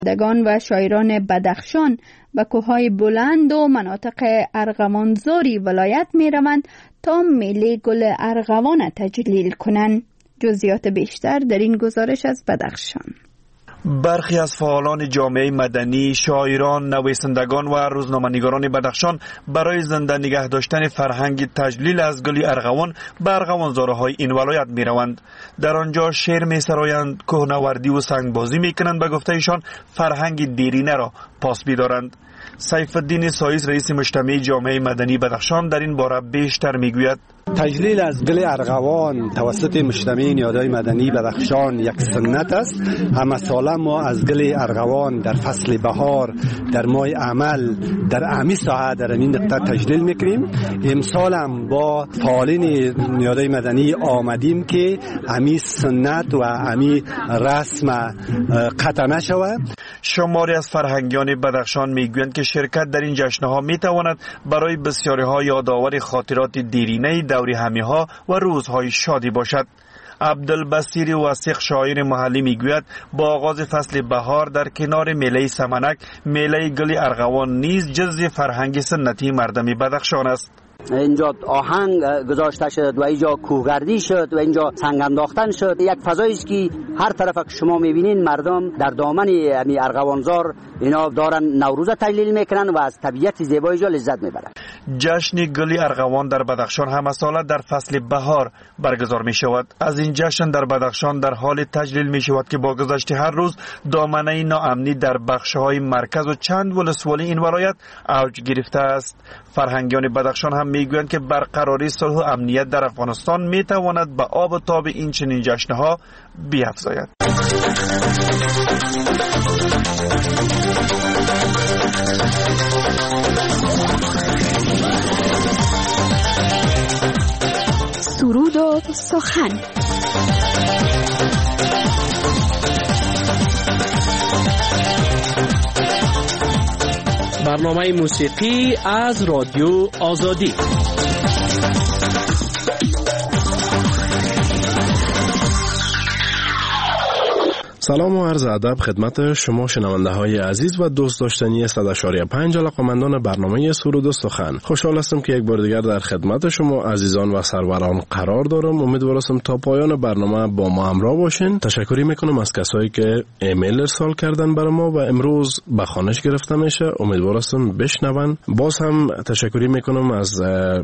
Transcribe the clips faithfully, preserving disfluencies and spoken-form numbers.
دگان و شاعران بدخشان به کوههای بلند و مناطق ارغوانزاری ولایت می روند تا میله گل ارغوان تجلیل کنند. جزئیات بیشتر در این گزارش از بدخشان. برخی از فعالان جامعه مدنی، شاعران، نویسندگان و روزنامه‌نگاران بدخشان برای زنده نگه داشتن فرهنگ تجلیل از گل ارغوان به ارغوانزارهای این ولایت می روند. در آنجا شعر می سرایند، کوهنوردی و سنگبازی می کنند. به گفته ایشان فرهنگ دیرینه را پاس می‌دارند. سیف الدین سایس رئیس مجتمع جامعه مدنی بدخشان در این باره بیشتر میگوید. تجلیل از گل ارغوان توسط مجتمع نیادای مدنی بدخشان یک سنت است. همه ساله ما از گل ارغوان در فصل بهار، در ماه عمل، در امی ساعت در این نقطه تجلیل میکنیم. امسال هم با فعالین نیادای مدنی آمدیم که امی سنت و امی رسم قطع نشود. شماری از فرهنگیان بدخشان میگویند که شرکت در این جشن‌ها میتواند برای بسیاری ها یادآور خاطرات دیرینه دوری همی‌ها و روزهای شادی باشد. عبدالبصیر وثیق شاعر محلی میگوید با آغاز فصل بهار در کنار میله سمنک، میله گل ارغوان نیز جزء فرهنگ سنتی مردم بدخشان است. اینجا آهنگ گذاشته شد و اینجا کوهگردی شد و اینجا سنگ انداختن شد. یک فضایی است که هر طرف که شما میبینین مردم در دامن امی ارغوانزار اینا دارن نوروز تجلیل میکنن و از طبیعت زیبای جا لذت میبرن. جشن گل ارغوان در بدخشان همه ساله در فصل بهار برگزار می شود. از این جشن در بدخشان در حال تجلیل می شود که با گذشت هر روز دامنه ناامنی در بخش‌های مرکز و چند ولسوالی این ولایت اوج گرفته است. فرهنگیان بدخشان هم میگویند که برقراری صلح و امنیت در افغانستان میتواند به آب و تاب این چنین جشن‌ها بیفزاید. سرود و سخن. برنامه موسیقی از رادیو آزادی. سلام و عرض ادب خدمت شما شنونده های عزیز و دوست داشتنی صد و پنج علاقه‌مندان برنامه سرود و سخن. خوشحال هستم که یک بار دیگر در خدمت شما عزیزان و سروران قرار دارم. امیدوارم تا پایان برنامه با ما همراه باشین. تشکری میکنم از کسایی که ایمیل ارسال کردن برای ما و امروز به خوانش گرفته میشه. امیدوارم بشنون. باز هم تشکری میکنم از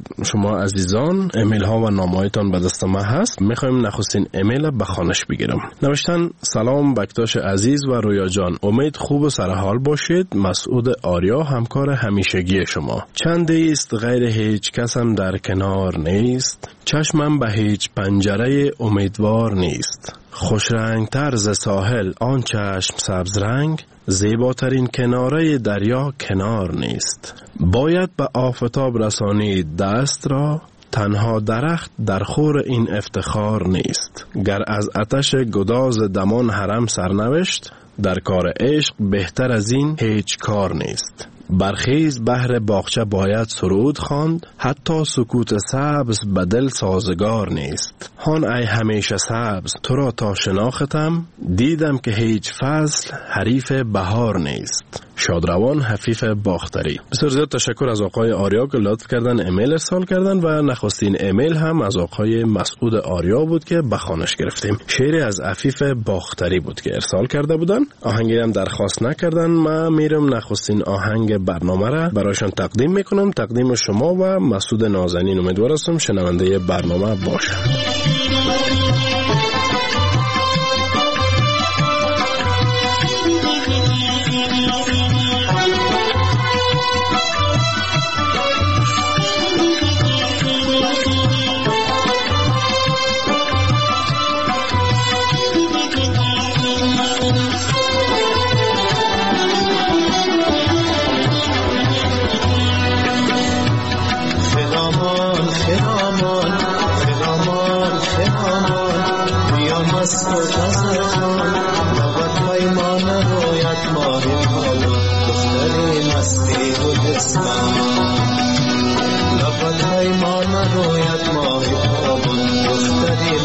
شما عزیزان. ایمیل ها و نامه‌هایتان به دست ما هست. میخوایم نخستین ایمیل به خوانش بگیرم. نوشتن: سلام بکتاش عزیز و رویا جان، امید خوب و سرحال باشید. مسعود آریا، همکار همیشگی شما. چندی است غیر هیچ کسم در کنار نیست، چشمم به هیچ پنجره امیدوار نیست. خوش رنگ تر ز ساحل آن چشم سبز رنگ، زیباترین کناره دریا کنار نیست. باید به آفتاب رسانید دست را، تنها درخت در خور این افتخار نیست. گر از آتش گداز دمان حرم سرنوشت، در کار عشق بهتر از این هیچ کار نیست. برخیز بهر باغچه باید سرود خواند، حتی سکوت سبز به دل سازگار نیست. هان ای همیشه سبز تو را تا شناختم، دیدم که هیچ فصل حریف بهار نیست. شادروان حفیف باختری. بسیار زیاد تشکر از آقای آریا که لطف کردن ایمیل ارسال کردن و نخستین ایمیل هم از آقای مسعود آریا بود که به خوانش گرفتیم. شعری از عفیف باختری بود که ارسال کرده بودن. آهنگی هم درخواست نکردن. من میرم نخستین آهنگ برنامه را برایشان تقدیم میکنم. تقدیم شما و مسعود نازنین. امیدوارم شنونده برنامه باشن.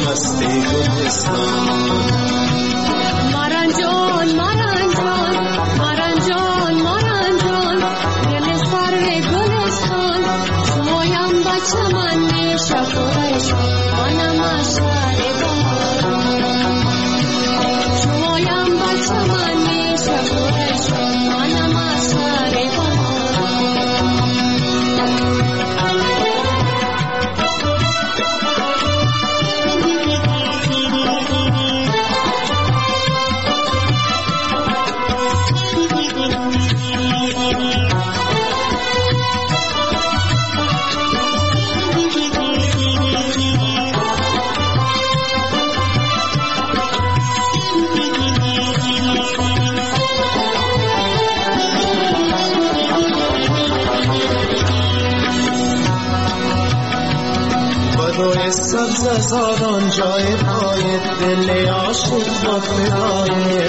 Maranjon, Maranjon, سبز زادان جای پای دل عاشق خود بدای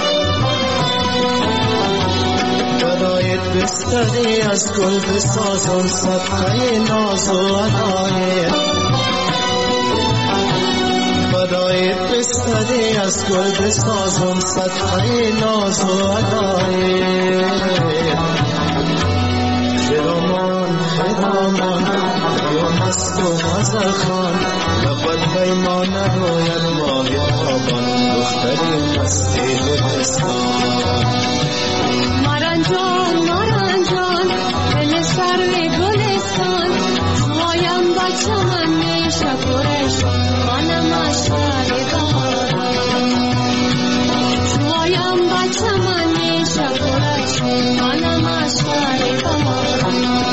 بدایت بستری از گل بسازان صدقه ناز و عدای بدایت بستری از گل بسازان صدقه ناز و عدای خرامان خرامان یا مست و مزخان لبت بیمان روید ماه آبان دختری مستی بستان مارنجان مارنجان دل سر گلستان شوایم بچه من میشه پرش منم اشتر باران شوایم بچه من میشه پرش منم اشتر باران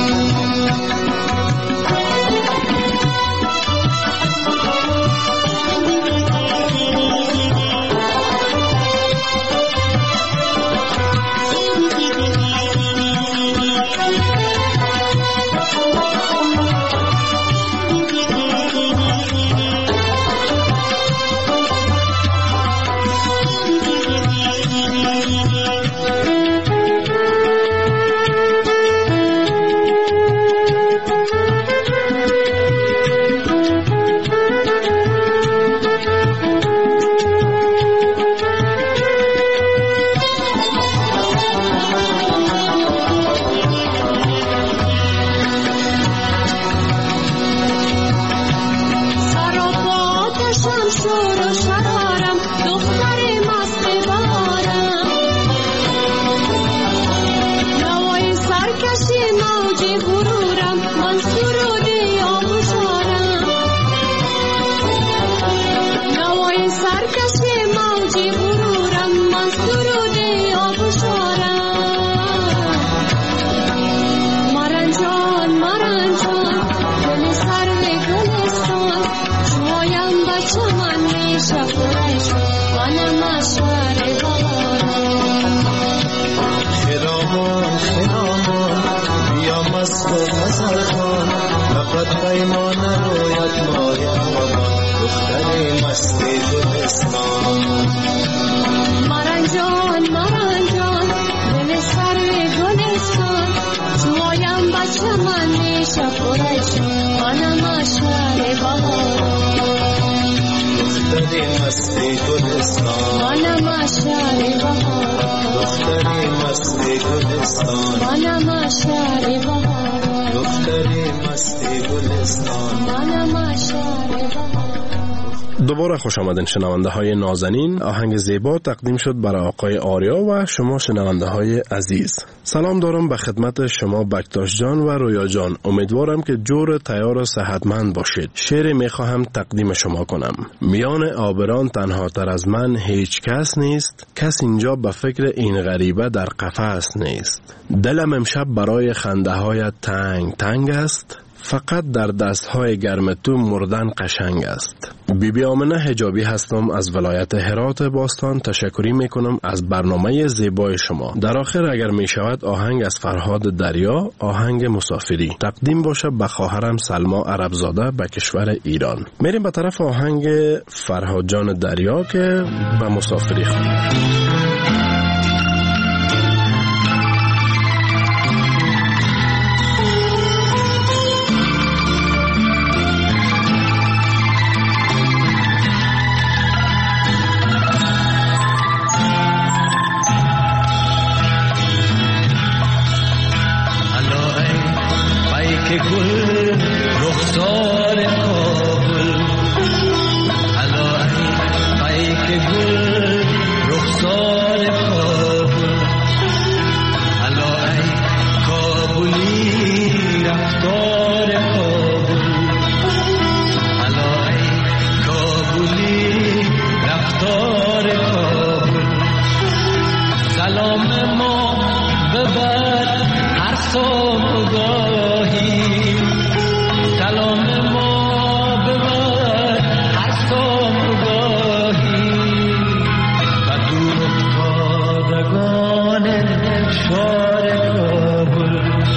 دوباره خوش آمدین شنونده های نازنین. آهنگ زیبا تقدیم شد برای آقای آریا و شما شنونده های عزیز. سلام دارم به خدمت شما بکتاش جان و رویا جان. امیدوارم که جور تیار و صحتمند باشید. شعر میخواهم تقدیم شما کنم. میان آبران تنها تر از من هیچ کس نیست، کس اینجا به فکر این غریبه در قفس نیست. دلم امشب برای خنده های تنگ تنگ است، فقط در دستهای گرم تو مردن قشنگ است. بی بی آمنه حجابی هستم از ولایت هرات باستان. تشکری میکنم از برنامه زیبای شما. در آخر اگر می شود آهنگ از فرهاد دریا، آهنگ مسافری تقدیم باشه به خواهرم سلما عربزاده به کشور ایران. میریم به طرف آهنگ فرهاد جان دریا که به مسافری خوانده.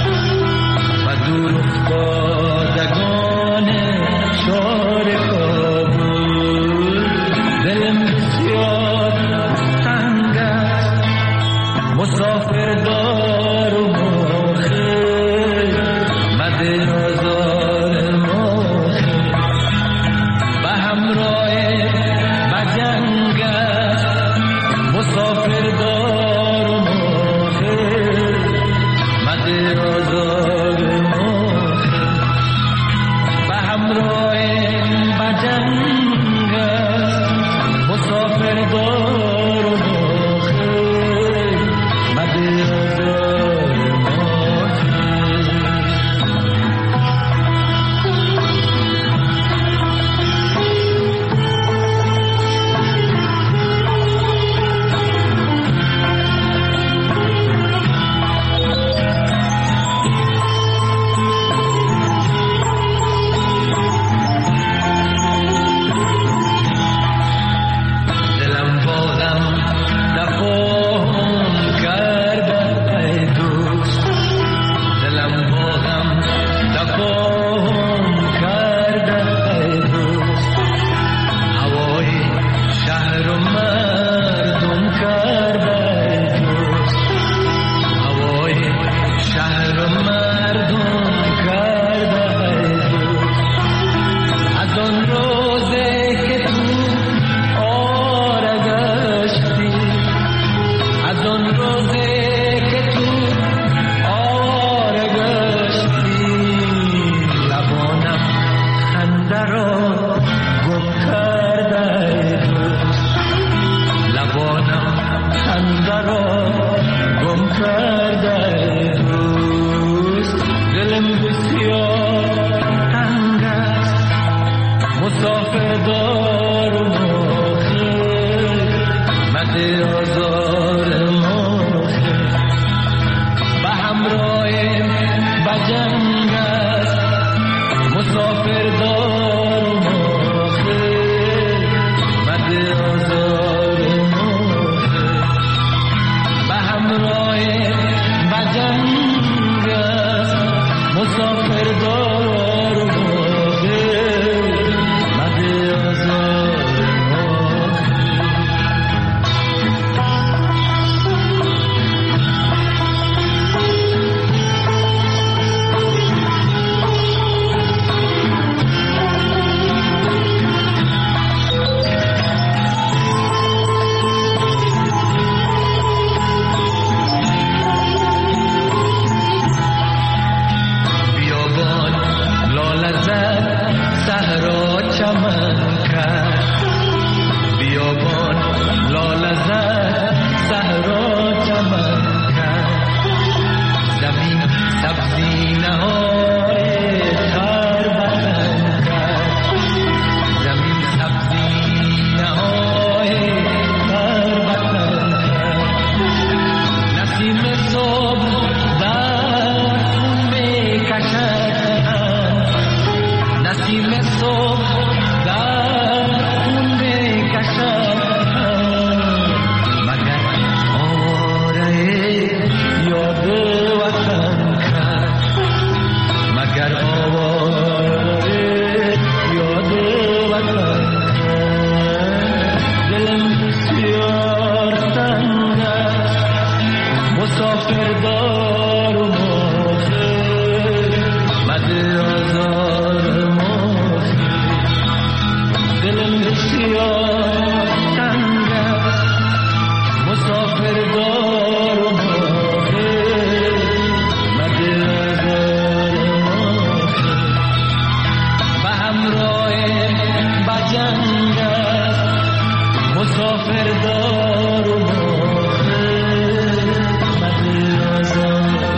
دور افتادگان شار کابل مسافردار و مخیر مد آزار مخیر به همراه به جنگ مسافردار و مخیر مد آزار مخیر به همراه به جنگ مسافردار و مخیر مد آزار مسافردار و مخیر مد آزار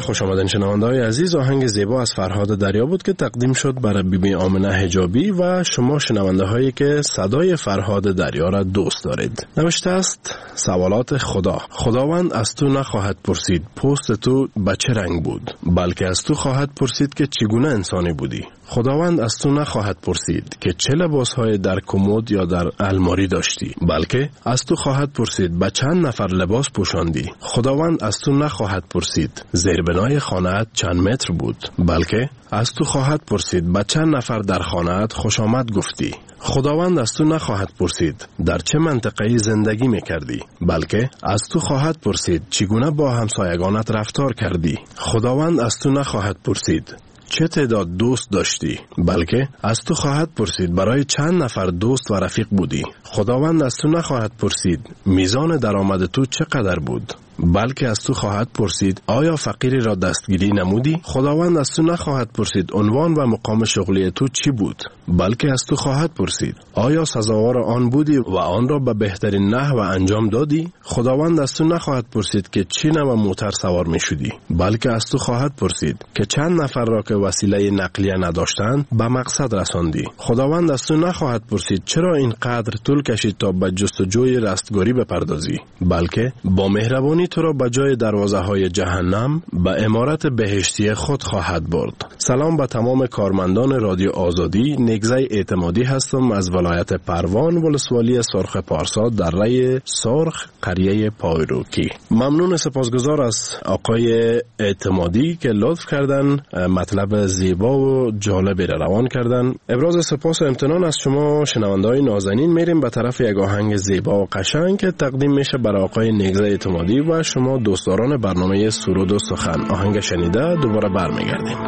خوش آمدین شنونده‌های عزیز. آهنگ زیبا از فرهاد دریا بود که تقدیم شد برای بی بی آمنه حجابی و شما شنونده‌هایی که صدای فرهاد دریا را دوست دارید. نوشته است سوالات خدا. خداوند از تو نخواهد پرسید پوست تو به چه رنگ بود، بلکه از تو خواهد پرسید که چگونه انسانی بودی. خداوند از تو نخواهد پرسید که چه لباسهای در کمد یا در الماری داشتی، بلکه از تو خواهد پرسید به چند نفر لباس پوشاندی. خداوند از تو نخواهد پرسید زیربنای خانه‌ات چند متر بود، بلکه از تو خواهد پرسید به چند نفر در خانه‌ات خوش آمد گفتی. خداوند از تو نخواهد پرسید در چه منطقه‌ای زندگی می‌کردی، بلکه از تو خواهد پرسید چگونه با همسایگانت رفتار کردی. خداوند از تو نخواهد پرسید چه تعداد دوست داشتی، بلکه از تو خواهد پرسید برای چند نفر دوست و رفیق بودی. خداوند از تو نخواهد پرسید میزان درآمد تو چقدر بود، بلکه از تو خواهد پرسید آیا فقیری را دستگیری نمودی. خداوند از تو نخواهد پرسید عنوان و مقام شغلی تو چی بود، بلکه از تو خواهد پرسید آیا سزاوار آن بودی و آن را به بهترین نحو انجام دادی. خداوند از تو نخواهد پرسید که چی نوع موتر سوار می شدی، بلکه از تو خواهد پرسید که چند نفر را که وسیله نقلیه نداشتند به مقصد رساندی. خداوند از تو نخواهد پرسید چرا اینقدر طول کشید تا به جستجوی رستگاری بپردازی، بلکه با مهربانی تو را به جای دروازه های جهنم به عمارت بهشتی خود خواهد برد. سلام به تمام کارمندان رادیو آزادی. نگزه اعتمادی هستم از ولایت پروان، ولسوالی سرخ پارسا در ری سرخ، قریه پایروکی. ممنون سپاسگزار از آقای اعتمادی که لطف کردن مطلب زیبا و جالبی را روان کردن. ابراز سپاس و امتنان از شما شنونده‌های نازنین. میریم به طرف یک آهنگ زیبا و قشنگ که تقدیم میشه برای آقای نگزه اعتمادی و شما دوستداران برنامه سرود و سخن. آهنگ شنیده دوباره برمیگردیم.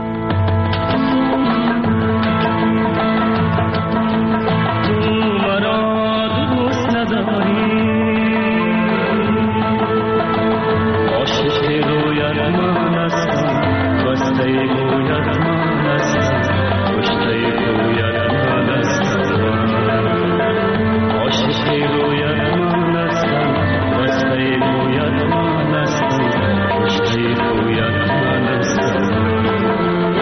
Thank you.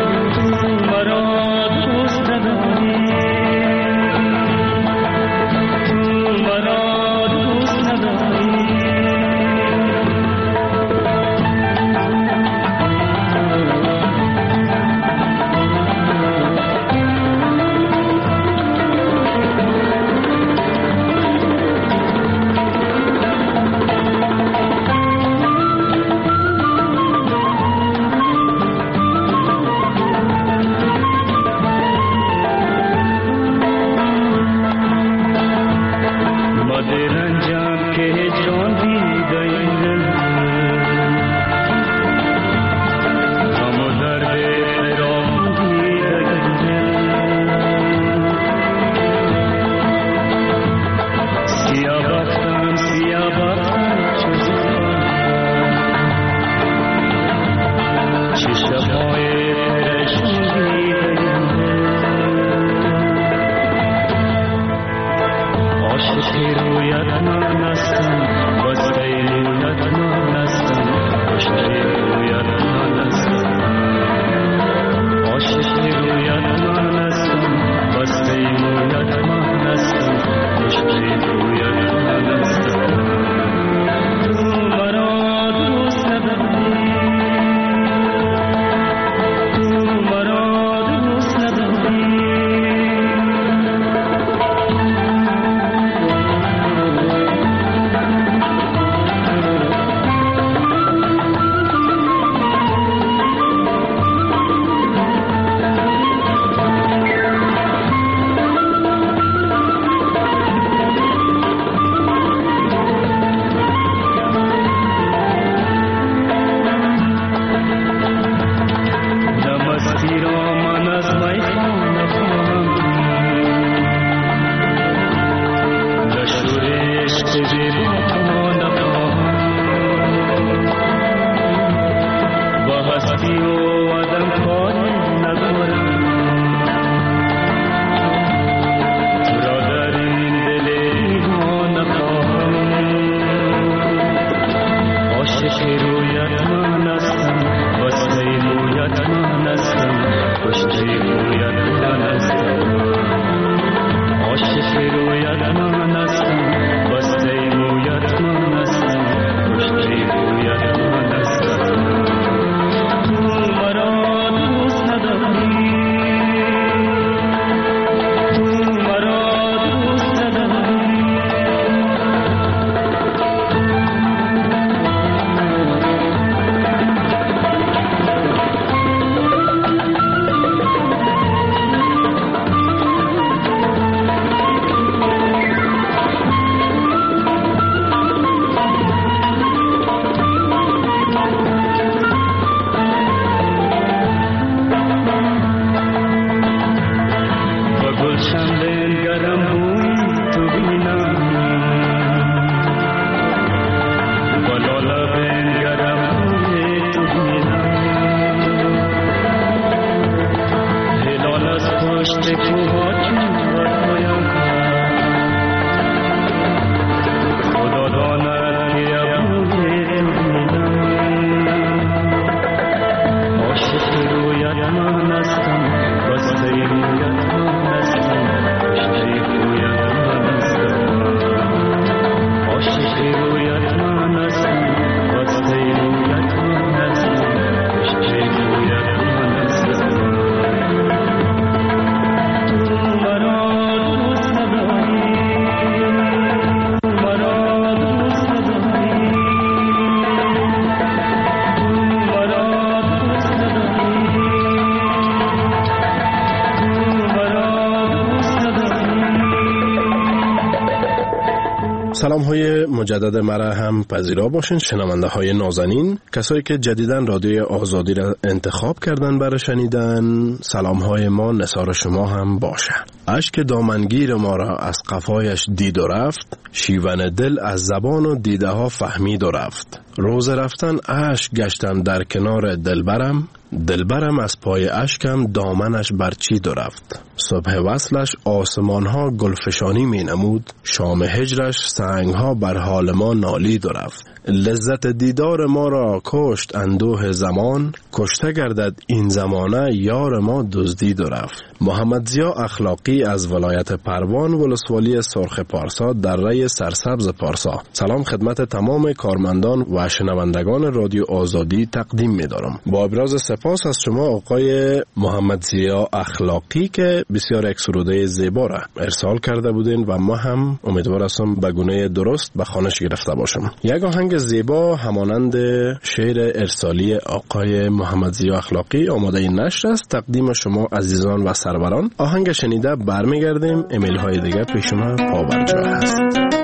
سلام های مجدد مرا هم پذیرا باشین شنونده های نازنین، کسایی که جدیدن رادیوی آزادی را انتخاب کردن برای شنیدن. سلام های ما نثار شما هم باشه. اشک دامنگیر ما را از قفایش دید و رفت، شیون دل از زبان و دیده ها فهمید و رفت. روز رفتن اشک گشتم در کنار دلبرم، دلبرم از پای اشکم دامنش برچید و رفت. صبح وصلش آسمان ها گلفشانی می نمود، شام هجرش سنگ ها بر حال ما نالید و رفت. لذت دیدار ما را کشت اندوه زمان، کشته گردد این زمانه یار ما دزدید و رفت. محمد ضیا اخلاقی از ولایت پروان ولسوالی سرخ پارسا در ری سرسبز پارسا. سلام خدمت تمام کارمندان و شنوندگان رادیو آزادی تقدیم می دارم. با ابراز سپاس از شما آقای محمد ضیا اخلاقی که بسیار یک سروده زیبا را ارسال کرده بودین و ما هم امیدوار هستم به گونه درست به خوانش گرفته باشم. یک آهنگ زیبا همانند شعر ارسالی آقای محمد ضیا اخلاقی آماده نشر است. تقدیم شما عزیزان و سروران. آهنگ شنیده برمیگردیم. ایمیل های دیگه پیش شما پابرجا هست.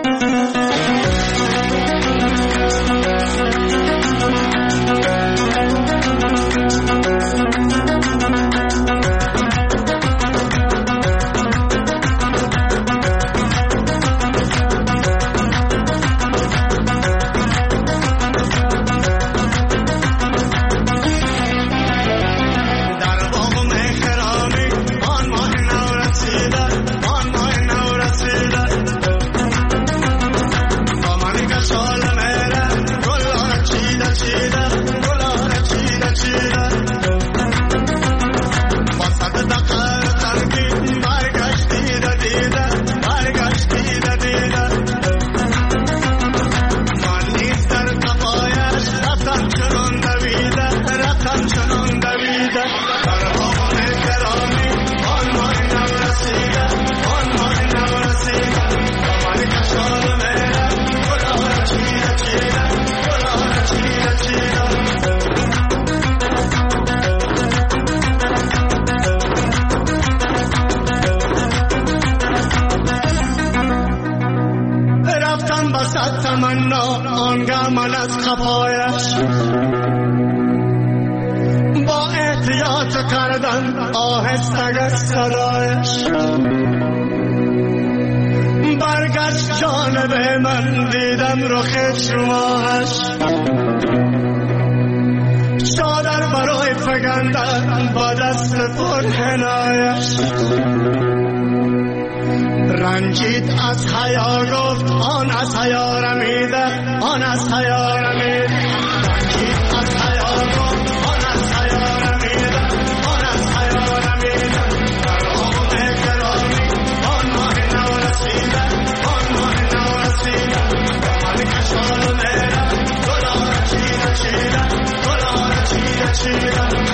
رنجید از حیا گفت آن از حیا رمیده، آن از حیا رمیده. رنجید از حیا گفت آن از حیا رمیده، آن از حیا رمیده. در آن گرامی آن ماه نو رسیده، آن ماه نو رسیده. من کشال میره گلار چیده چیده، گلار چیده چیده.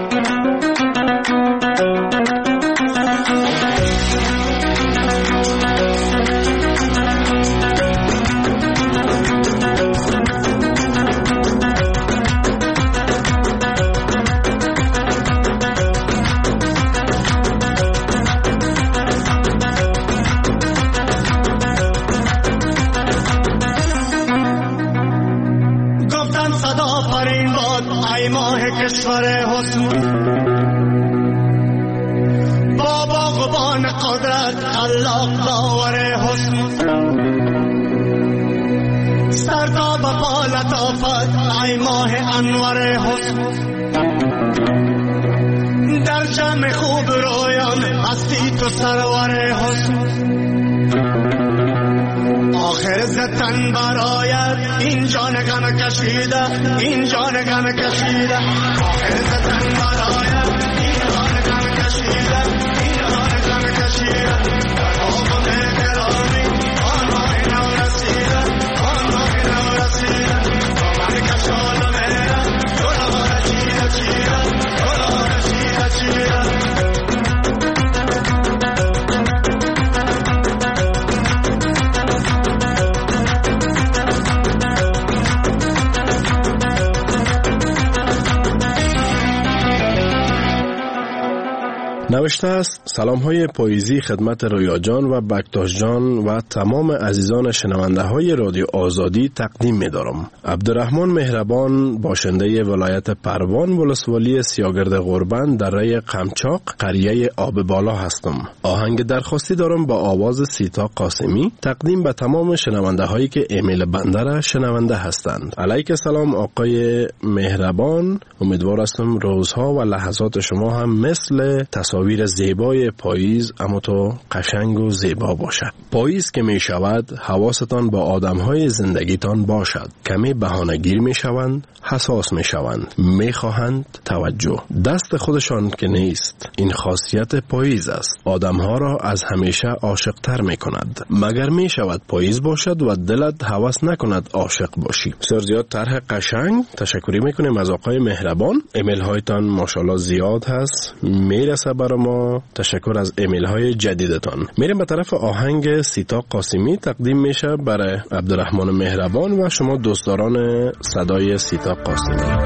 کشور حسن با باغبان قدرت خلاق داور حسن سرتا به پا لطافت ای ماه انور حسن در جمع خوب رویان هستی تو سرور حسن آخر زتن برایت این جان غم کشیده این جان غم کشیده آخر زتن برایت این جان غم کشیده این جان غم کشیده در آقا مهرانی آن ماه نو رسیده آن ماه نو رسیده من کشال مهره گلار چیده چیده گلار چیده چیده نوشته است: سلام های پاییزی خدمت رویا جان و بکتاش جان و تمام عزیزان شنونده های رادیو آزادی تقدیم می دارم. عبدالرحمن مهربان، باشنده ولایت پروان ولسوالی سیاگرد غربند در ری قمچاق قریه آب بالا هستم. آهنگ درخواستی دارم با آواز سیتا قاسمی تقدیم به تمام شنونده هایی که ایمیل بنده را شنونده هستند. علیک سلام آقای مهربان، امیدوار هستم روزها و لحظات شما هم مثل تصاویر زیبای پاییز اما تو قشنگ و زیبا باشد. پاییز که می شود حواستان با آدم های زندگیتان باشد. کمی بهانه‌گیر می شوند، حساس می شوند، می خواهند توجه. دست خودشان که نیست. این خاصیت پاییز است. آدم ها را از همیشه عاشق تر می کند. مگر می شود پاییز باشد و دلت هوس نکند عاشق باشی. بسیار زیاد طرح قشنگ. تشکری می کنیم از آقای مهربان. ایمیل هایتان ماشاءالله زیاد هست، میرسه برای ما. تشکر از ایمیل های جدیدتان. میریم به طرف آهنگ سیتا قاسمی تقدیم میشه برای عبدالرحمن مهربان و شما دوستداران صدای سیتا قاسمی.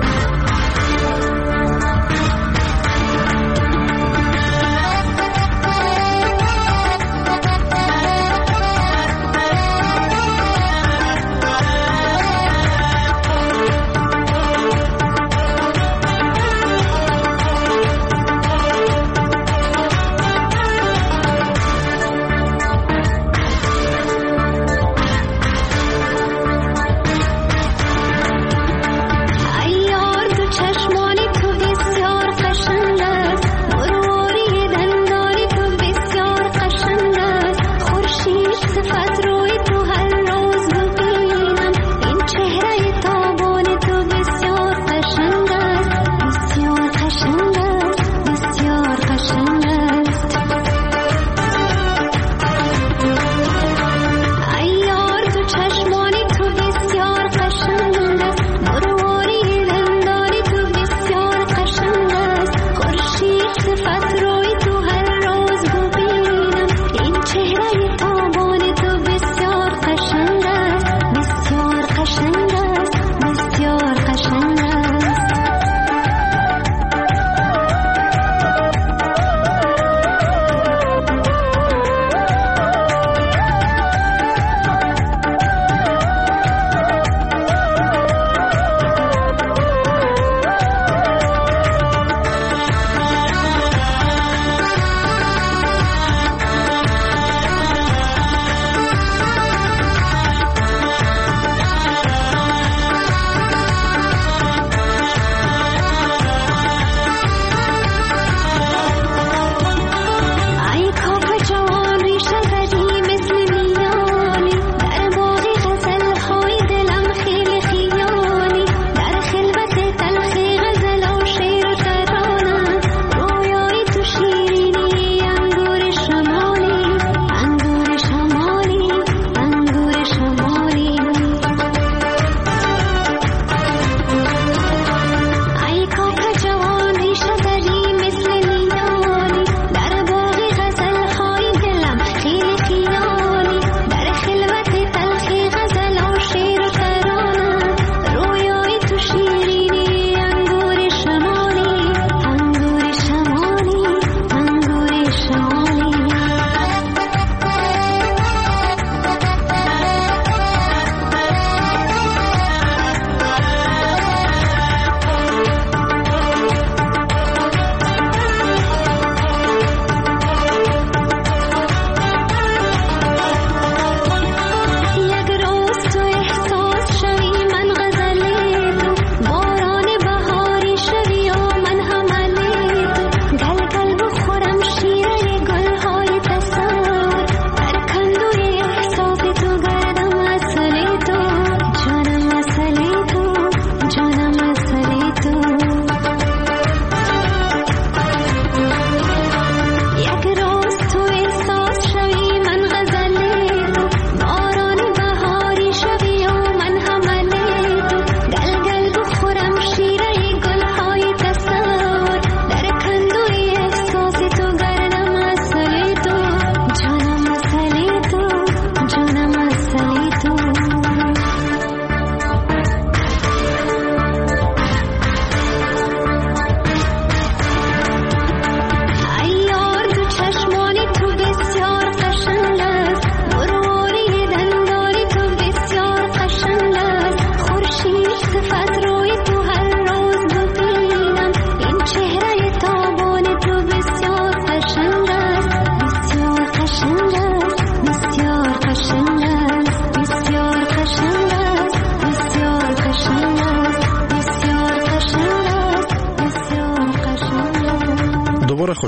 Ay, or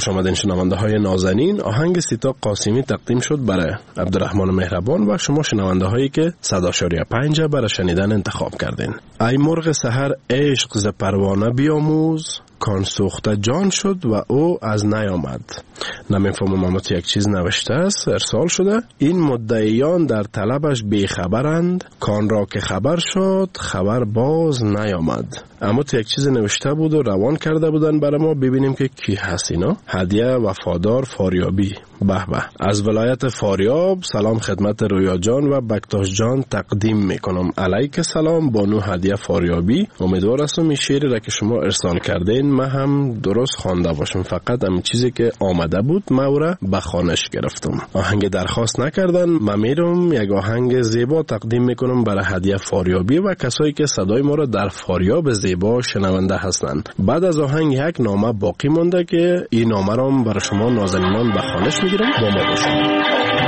خوش آمدین شنونده های نازنین. آهنگ سیتا قاسمی تقدیم شد برای عبدالرحمن مهربان و شما شنونده هایی که صد و شش پنج برای شنیدن انتخاب کردین. ای مرغ سحر عشق ز پروانه بیاموز، کان سوخته جان شد و او از نیامد. نمیفهمم اما یک چیز نوشته است، ارسال شده. این مدعیان در طلبش بیخبرند، کان را که خبر شد خبر باز نیامد. اما یک چیز نوشته بود و روان کرده بودن برای ما. ببینیم که کی هست اینا. هدیه وفادار فاریابی. به به. از ولایت فاریاب سلام خدمت رویا جان و بکتاش جان تقدیم میکنم. علیک سلام بانو هدیه فاریابی. امیدوار هستم این شعری را که شما ارسال کردین من هم درست خوانده باشم. فقط همین چیزی که آمده بود من او را به خوانش گرفتم. آهنگ درخواست نکردن. من میرم یک آهنگ زیبا تقدیم میکنم برای هدیه فاریابی و کسایی که صدای ما را در فاریاب زیبا شنونده هستند. بعد از آهنگ یک نامه باقی مونده که این نامه را برای شما نازنینان به خوانش میگیرم. با ما باشید.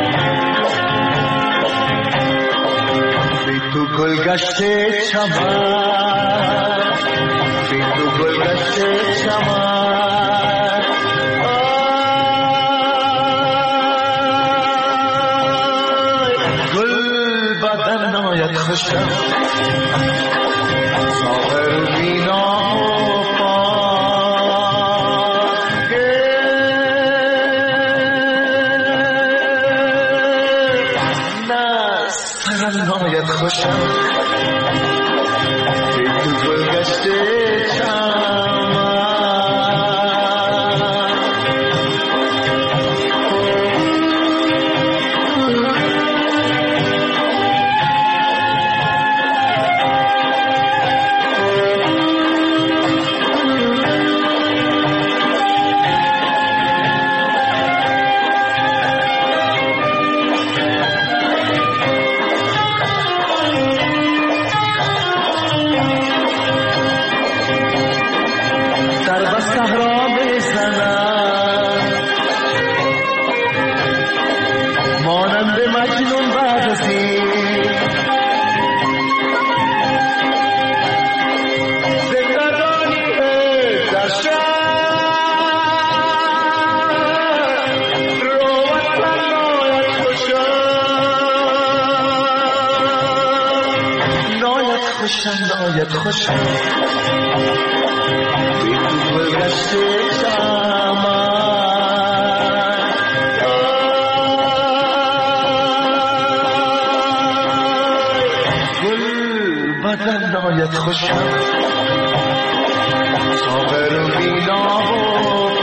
بی تو گل گشته چمن، بی تو گل گشته چمن، گل بدن ناید خوشم، ساغر و بینا و ناید خوشم، بی تو گل گشته چمن. ناید خوشم، بی تو گل گشته چمن، گل بدن ناید خوشم، ساغر و بینا و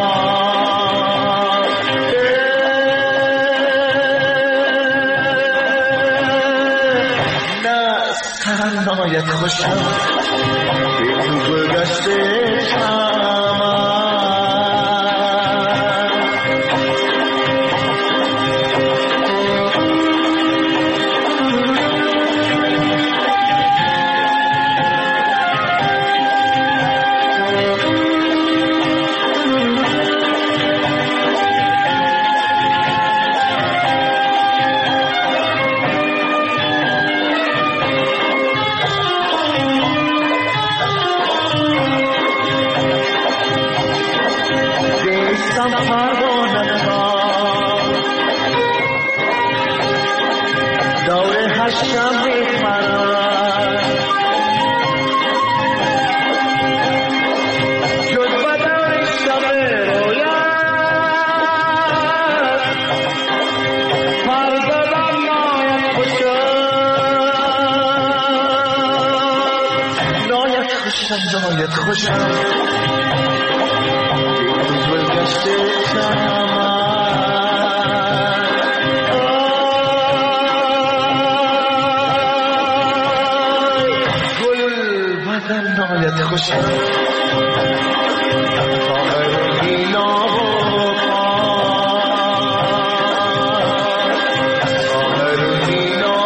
ناید خوشم، بی تو گل گشته چمن. ناید خوشم، بی تو گل گشته چمن، گل بدن ناید خوشم، ساغر و بینا و ساغر و بینا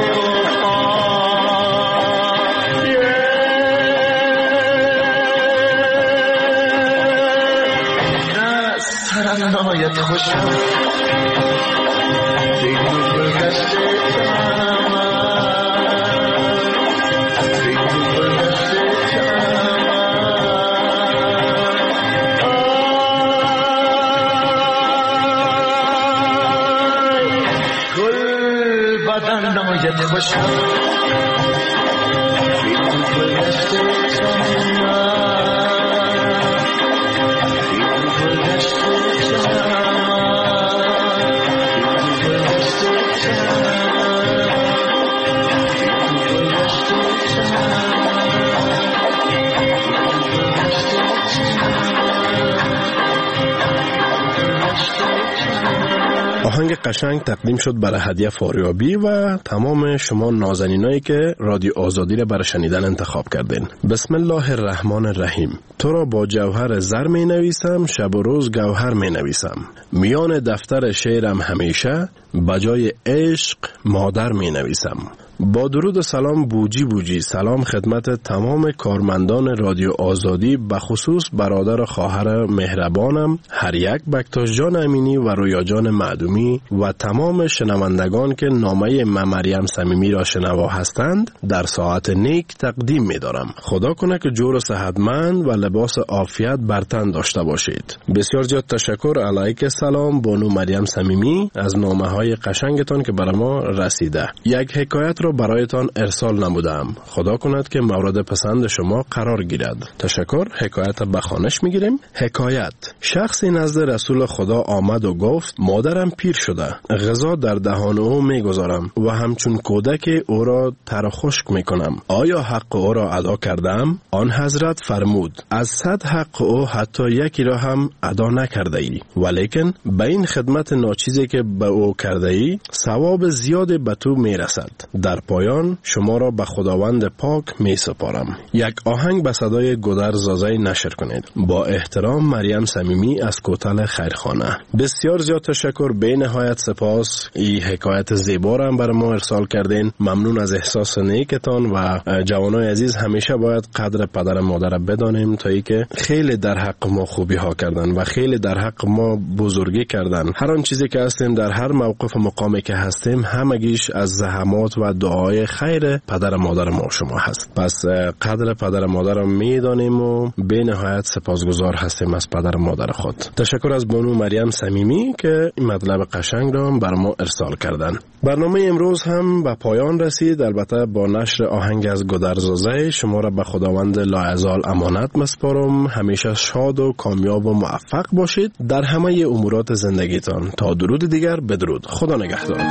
ناید خوشم، بی تو گل گشته چمن، بی تو گل گشته چمن. نگشته باشم گذشته آهنگ قشنگ تقدیم شد برای هدیه فاریابی و تمام شما نازنینایی که رادیو آزادی را برای شنیدن انتخاب کردین. بسم الله الرحمن الرحیم. تو را با جوهر زر می نویسم، شب و روز گوهر می نویسم. میان دفتر شعرم همیشه بجای عشق مادر می نویسم. با درود و سلام بوجی بوجی، سلام خدمت تمام کارمندان رادیو آزادی، بخصوص برادر و خواهر مهربانم هر یک، بکتاش جان امینی و رویا جان معدومی و تمام شنوندگان که نامه مریم صمیمی را شنوا هستند در ساعت نیک تقدیم می دارم. خدا کنه که جور و صحتمند و لباس عافیت بر تن داشته باشید. بسیار زیاد تشکر. علیک سلام بانو مریم صمیمی از نامه های قشنگتان که برای ما رسیده. یک حکایت را برایتان ارسال نمودم. خدا کند که مورد پسند شما قرار گیرد. تشکر. حکایت به خوانش میگیریم. حکایت: شخصی نزد رسول خدا آمد و گفت مادرم پیر شده، غذا در دهان او میگذارم و همچون کودک او را تر و خشک میکنم. آیا حق او را ادا کردم؟ آن حضرت فرمود از صد حق او حتی یکی را هم ادا نکرده ای، ولیکن به این خدمت ناچیزی که به او کرده ای ثواب زیاد به تو میرسد. در پایان شما را به خداوند پاک می سپارم. یک آهنگ به صدای گودر زازای نشر کنید. با احترام مریم صمیمی از کوتل خیرخانه. بسیار زیاد تشکر. به نهایت سپاس. این حکایت زیبا را هم برای ما ارسال کردین. ممنون از احساس نیکتان و جوانای عزیز همیشه باید قدر پدر مادر بدانیم تا ای که خیلی در حق ما خوبی ها کردن و خیلی در حق ما بزرگی کردن. هر آن چیزی که هستیم در هر موقف و مقامی که هستیم همگیش از زحمات و دعای خیر پدر مادر ما شما هست. پس قدر پدر مادر رو میدانیم و به نهایت سپاسگزار هستیم از پدر مادر خود. تشکر از بانو مریم صمیمی که این مطلب قشنگ را بر ما ارسال کردن. برنامه امروز هم به پایان رسید. البته با نشر آهنگ از گودرزازه شما را به خداوند لاعزال امانت مسپارم. همیشه شاد و کامیاب و موفق باشید در همه امورات زندگیتان. تا درود دیگر بدرود. خدا نگهدار.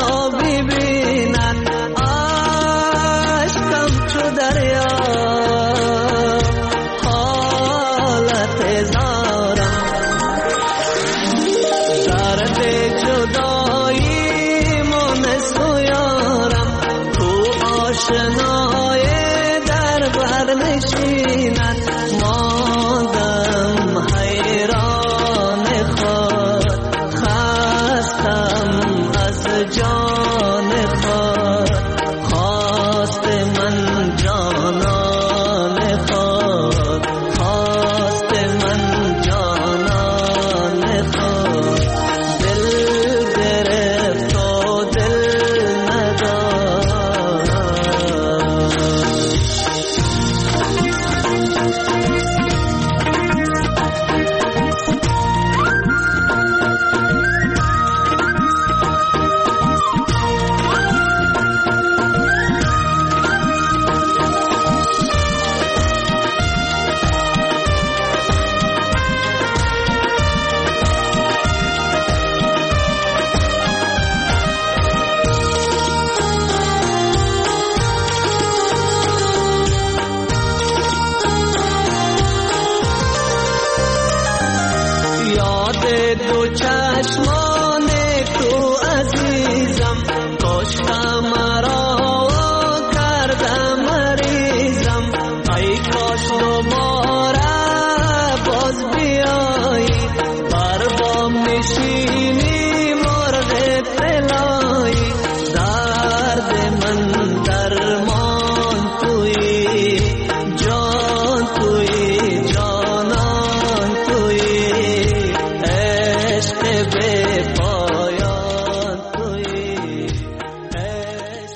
دریا آشنا